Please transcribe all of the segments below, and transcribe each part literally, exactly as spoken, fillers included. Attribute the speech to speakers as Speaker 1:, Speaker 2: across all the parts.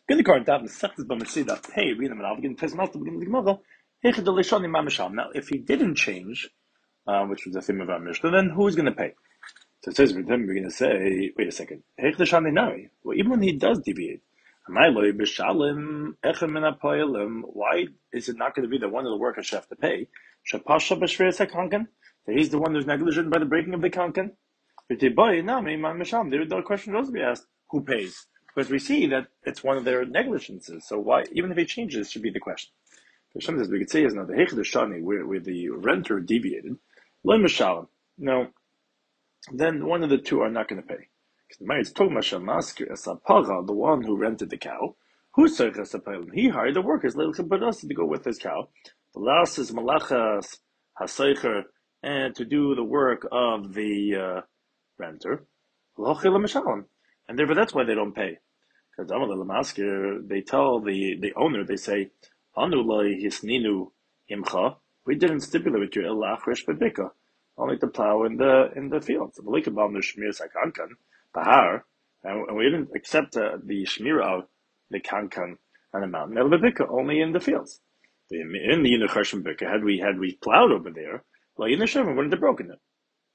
Speaker 1: Good current that Masechtas B'Masida. Hey, read them and I'll begin to the beginning of the Gemara. Heichad L'Shonim Mamasham. Now, if he didn't change, uh, which was the theme of our Mishnah, then who's going to pay? So it says, then we're going to say, wait a second. Heichad L'Shonim Nari. Well, even when he does deviate, why is it not going to be the one of the workers should have to pay? That he's the one who's negligent by the breaking of the kankan. The question will also be asked, who pays? Because we see that it's one of their negligences. So why, even if he changes, should be the question. Hashem says we could say is now the Heichad Shani where, where the renter deviated. No, then one of the two are not going to pay. Because the one who rented the cow, he hired the workers to go with his cow. The last is malachas haseicher, and to do the work of the uh, renter. And therefore that's why they don't pay. Because they tell the, the owner, they say, we didn't stipulate with you only to plow in the in the fields. And we didn't accept uh, the shmira of the kankan on the mountain, only in the fields. In the Yinuchashim Bika, had we had we plowed over there, well, Yinuchashim wouldn't have broken it.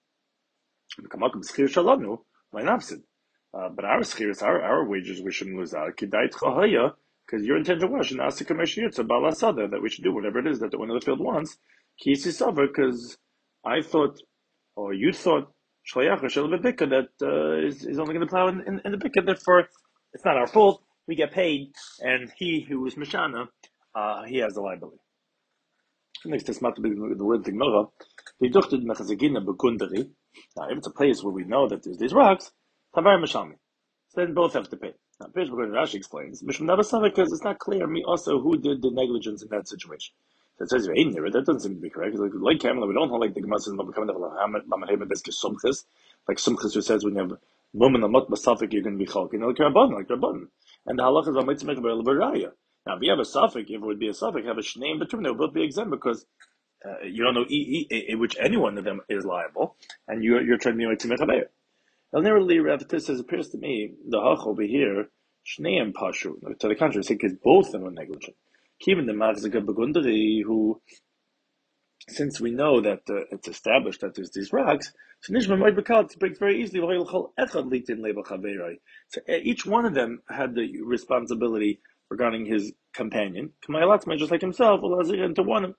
Speaker 1: Uh, but our schiras, our, our wages, we shouldn't lose out. Because your intention was that we should do whatever it is that the owner of the field wants. Because I thought, or you thought, that uh, is, is only going to plow in, in, in the bika. Therefore, it's not our fault. We get paid, and he who is mishana, uh, he has the liability. Next, is the word Gemara. Now, if it's a place where we know that there's these rocks, tavar mishami. So then both have to pay. Now, Rashi explains, because it's not clear me also who did the negligence in that situation. So it says that doesn't seem to be correct. Like, like Kamala, we don't hold like the Gemara says like Sumchis who says when you have woman amot basafik, you're going to be chalkin like rabban, like rabban. And the halach is on mitzvah mechber l'baraya. Now, if you have a suffix, if it would be a suffix, have a shneim between them, they'll both be exempt because uh, you don't know e, e, e, which any one of them is liable, and you're you're trying to be like mechaber. El nearly Rav says it appears to me the hach over here shneim pashu. To the contrary, because both of them are negligent. Even the Machzika Begundari, who, since we know that uh, it's established that there's these rocks, so Nishma might be called to break very easily. So uh, each one of them had the responsibility regarding his companion. Just like himself, and to warn him.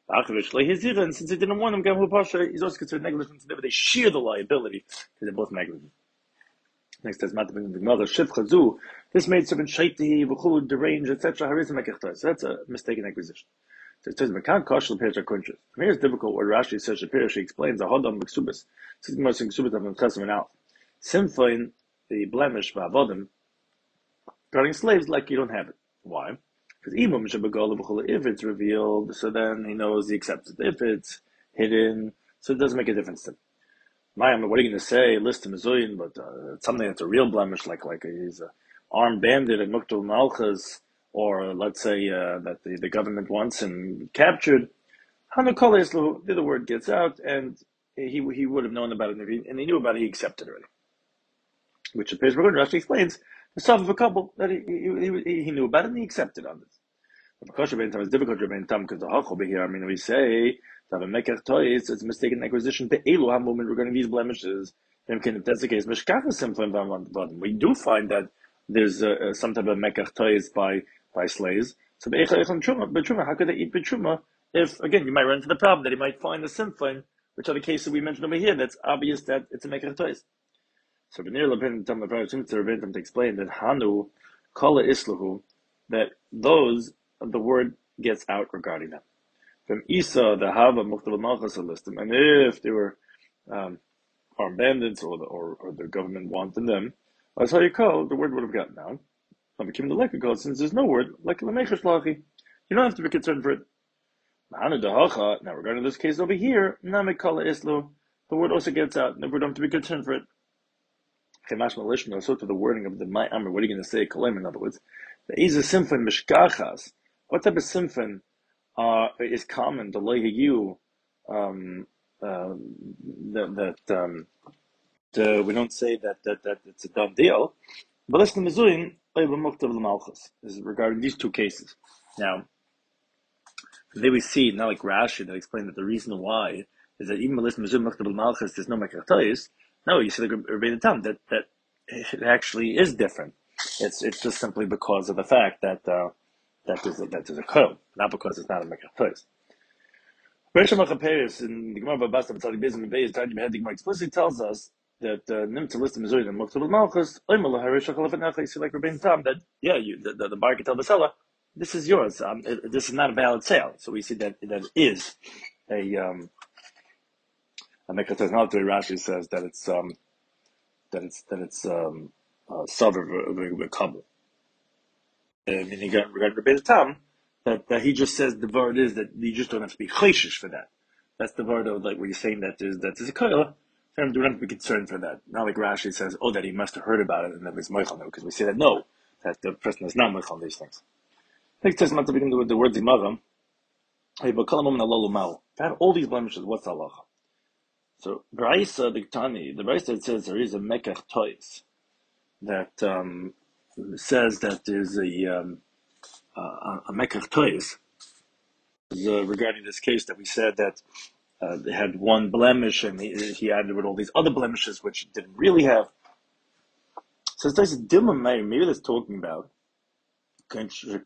Speaker 1: And since he didn't want him, he's also considered negligent. So they share the liability because they're both negligent. Next, as Matt the Gemara, Shiv Chazu, this made servant shaiti, v'chud, deranged, et cetera. So that's a mistaken acquisition. So it says, "Mekan kashel perisha kunches." Here it's difficult where Rashi says Shapir. She explains a hodam b'ksubas. This is the most ksubas of the Testament out. Simflein, the blemish v'avodim, regarding slaves, like you don't have it. Why? Because imam shabagol v'chul. If it's revealed, so then he knows he accepts it. If it's hidden, so it doesn't make a difference to him. Mayam, what are you going to say? List him zoyin, but uh, it's something that's a real blemish, like like he's an armed bandit at Muktul Malchus, or let's say uh, that the, the government wants him captured. Hanukol Islu, the word gets out, and he he would have known about it, and he, and he knew about it. He accepted it already, which appears. Rashi explains the stuff of a couple that he he, he he knew about it and he accepted on this. Because it's difficult to because the hach over here. I mean, we say that a mekach toys it's a mistaken acquisition. The elu moment regarding these blemishes. Then, if that's the case, we do find that there's uh, some type of mekach toys by by slaves. So, how could they eat betruma if again you might run into the problem that he might find a simflin, which are the cases we mentioned over here. That's obvious that it's a mekach toys. So, Benir Lapin Tam to explain that Hanu Kala Islahu that those. The word gets out regarding them. From Isa, the Hava Mukhtal Malchus listem, and if they were um, armed bandits or the or, or the government wanted them, that's how you call the word would have gotten out. Became the lekha since there's no word like lemechishlachi, you don't have to be concerned for it. Now regarding this case over here, namikala islu, the word also gets out, and we don't have to be concerned for it. So to the wording of the my amr, what are you going to say? Kalim, in other words, the Isa Simfon Mishkachas. What type of simfon uh, is common to lohiyu um, uh, that, that um, the, we don't say that, that that it's a done deal. But listen, Mizuin, is regarding these two cases. Now, today we see, not like Rashi, that explained that the reason why is that even Melis Mizuin Muktab Malchus, there's no Mekachtois. No, you see the Rebbeinu Tam, that, that it actually is different. It's it's just simply because of the fact that uh, that there's a, that there's a code, not because it's not a Mekachtois. Rishon Machaperis in the Gemara Babasta B'Tzadik Bezim and Beis Tanya Behed, the Gemara explicitly tells us that Nim to list the Mizuin and Muktab Malchus, Oimel Harish Chalafanacha. You see, like Rebbeinu Tam, that yeah, you the the, the buyer can tell the seller, this is yours. Um, it, this is not a valid sale. So we see that that is a um a Mekachtois. Not the way Rashi says that it's um that it's that it's um uh, suburb of a couple. And regarding Rebbeinu Tam, that, that he just says the word is that you just don't have to be chayshish for that. That's the word of like where you're saying that is that is a koila. Then do not have to be concerned for that. Not like Rashi says, oh, that he must have heard about it and that he's moichel, because we say that no, that the person is not moichel on these things. I think it says not to begin with the word zimagam. Hey, but kol hamomen alolu mal. To have all these blemishes, what's halacha? So Braisa the Tani, the Braisa that says there is a mekach tois that um, says that there's a um, uh, a mekach tois uh, regarding this case that we said that uh, they had one blemish and he, he added with all these other blemishes which he didn't really have. So there's a dilma meir, maybe that's talking about actually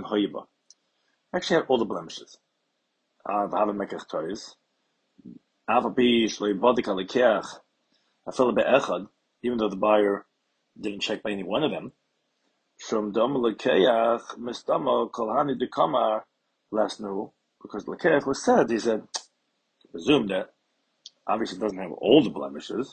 Speaker 1: had all the blemishes. Av have a mekach tois. Av be shloi bodika lekeach. I feel a bit echad, even though the buyer didn't check by any one of them. Shum dom lekeach mistama kolhani dekama lasnu, because lekeach was said, he said, to presume that obviously it doesn't have all the blemishes.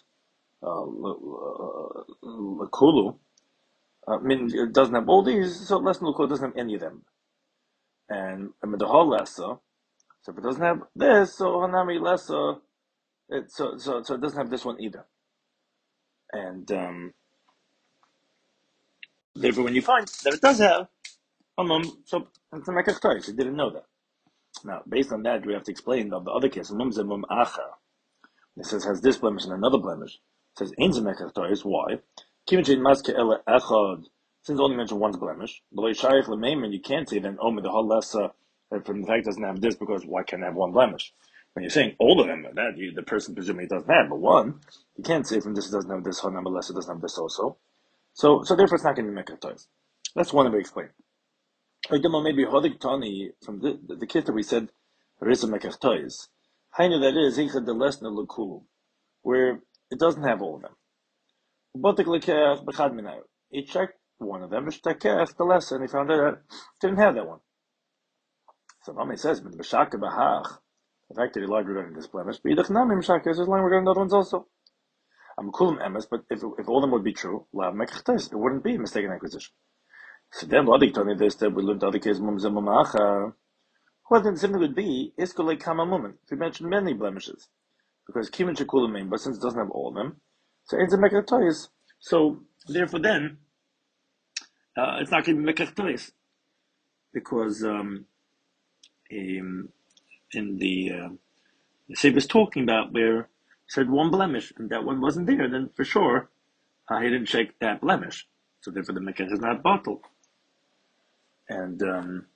Speaker 1: Lekulu, I mean, it doesn't have all these, so lasnu lekulu doesn't have any of them. And with the whole lessa, so if it doesn't have this, so hanami lessa, it so so so it doesn't have this one either. And um, therefore, when you find that it does have, um, so it's a mekach tois. You didn't know that. Now, based on that, we have to explain the, the other case. Mum zemum acha. It says has this blemish and another blemish. It says ein zemekach tois. Why? Kimachin maske ele echad. Since only mentioned one's blemish, the shaykh lemeimen, you can't say then oh the whole lessa from the fact it doesn't have this because why can't it have one blemish? When you're saying all of them, that you, the person presumably doesn't have, but one, you can't say from this it doesn't have this, number less it doesn't have this also. So, so therefore it's not going to be mekach tois. That's one way to explain. Maybe hodik tani from the, the, the case that we said there is a mekach tois. Hainu that is ichad the lesna lekulu, where it doesn't have all of them. Botik lekech bechad minayu. He checked one of them, the lesson, and he found that it didn't have that one. So Rami says, "But b'shaka b'hach." The fact that he lied regarding this blemish, but Yidach Nami Mishaka is lying regarding the other ones also. I'm kulam emes, but if if all of them would be true, lav mekach tois, it wouldn't be a mistaken acquisition. So then, Ladik told me this that we learned the other case mum zemamacha. What then simply would be iskolei kama mumen. We mentioned many blemishes because kimin shekulam, but since it doesn't have all of them, so it's a mekach tois. So therefore, then uh, it's not going to be mekach tois because um, um, in the uh, the Sefer is talking about where said one blemish and that one wasn't there, then for sure uh, he didn't check that blemish, so therefore the mekach is not bottled. And um,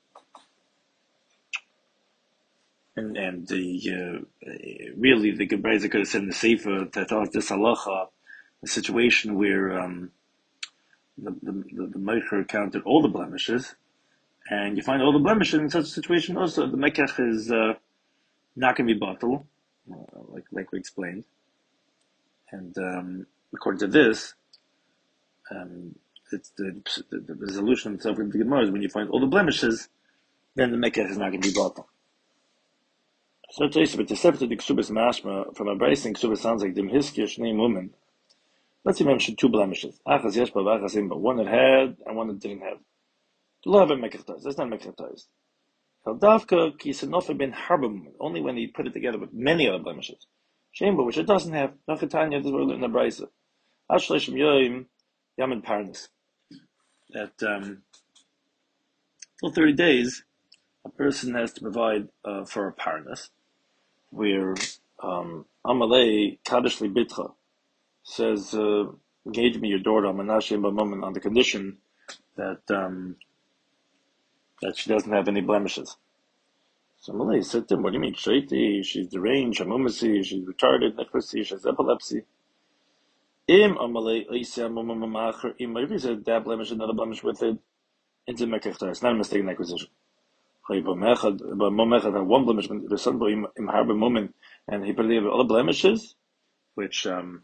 Speaker 1: and and the uh, really the Gebrezer could have said in the Sefer that oh, this halacha, a situation where um, the the the, the meicher counted all the blemishes, and you find all the blemishes in such a situation also the mekach is uh, not going to be bottled, uh, like like we explained. And um, according to this, um, it's the, the, the resolution itself of the Gemara is when you find all the blemishes, then the mekach is not going to be bottled. So it's also, but the separate the ksubas mashma from a bracing ksubas sounds like dim hiskish name woman. Let's say mention two blemishes. Achas yesh ba achas im, but one that had and one that didn't have. The law of mekach tois. That's not mekach tois. Davka ki senofa ben harbam, only when he put it together with many other blemishes. Shemba, which it doesn't have. Nachatanya, this word in the brisa. Ashleshim yoim yamin parnas. That um, for thirty days, a person has to provide uh, for a parnas, where um, Amalei Kaddish Libitcha says uh, engage me your daughter on Menashe B'Momen on the condition that um, that she doesn't have any blemishes. So Malay said to him, what do you mean? Shaiti, she's deranged, Hamumasi, she's retarded, necrosis, she has epilepsy. Im Amalei Isa Mumamacher, Im if he that blemish, another blemish with it, into Mekachta. It's not a mistaken acquisition. But Momechad had one blemish, the son boy Im Harba Mumin, and he believed all the blemishes, which um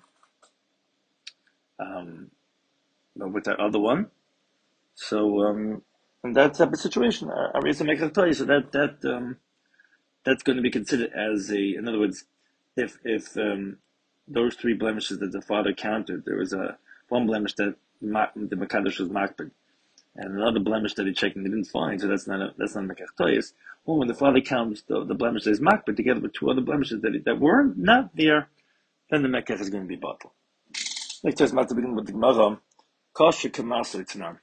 Speaker 1: um with that other one. So um and that type of situation, Arisa Mekachta, so that that um that's going to be considered as a, in other words, if if um, those three blemishes that the father counted, there was a one blemish that ma- the Makadosh was makbid, and another blemish that he checked and he didn't find, so that's not a, that's not Mekach Toyes. Well, when the father counts the, the blemish that is makbid together with two other blemishes that that were not there, then the Mekach is going to be bottled. Like just not to begin with the Gemara, Kasha Kamaser Tzanan.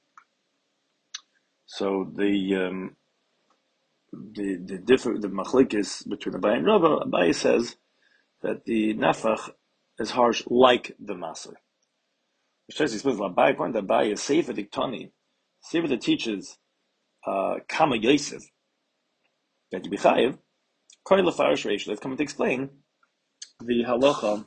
Speaker 1: So the um, the the differ the machlekes between Abaye and Rava. Abaye says that the nafach is harsh like the maser. Which says he says Abaye, according to Abaye, is sefer diktani, sefer that teaches uh, kama yosef that you be chayiv. Koi lefarish reish. They've come to explain the halacha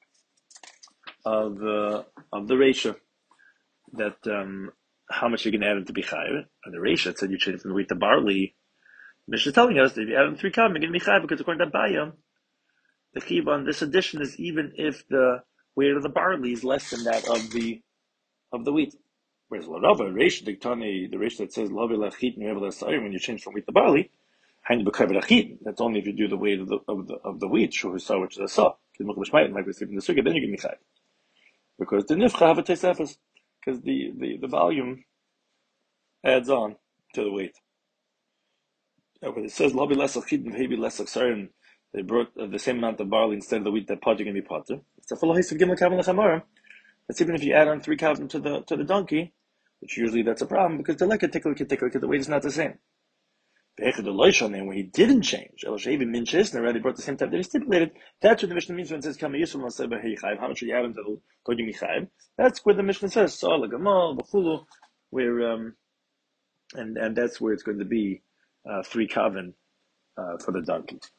Speaker 1: of uh, of the reisha, that um, how much you can add to be chayiv. And the reisha said you change from the wheat to barley. Mishnah is telling us that if you add in three kavim, you're going to be chayiv, because according to Abaye, the chiv on this addition is even if the weight of the barley is less than that of the of the wheat. Whereas Larava, Reish Diktani, the Reish that says Lavi Lachit and when you change from wheat to barley, Hain B'Kav Lachit, that's only if you do the weight of the of the of the wheat, Shu Hisa, which is a saw. Because Mukbashmayit might be sleeping in the sukkah, then you can be chayiv. Because the Nifcha have a Tesefes, because the, the, the volume adds on to the weight. And when it says Lavi Lachit and maybe less Aksarim, they brought uh, the same amount of barley instead of the wheat that pot, you're going to be potter. It's a full of Gimel Kav Lechamara. That's even if you add on three kavim to the to the donkey, which usually that's a problem because the like a tickle tickle the weight is not the same. And when he didn't change, El Shavi Minchis and already brought the same type that he stipulated, that's what the Mishnah means when it says Kama Yisrael Maseba Heichayv, how much should you add into the Kodim Yichayv? That's where the Mishnah says Sa'al Gamal, Bachulu, where um and and that's where it's going to be uh, three kavim uh, for the donkey.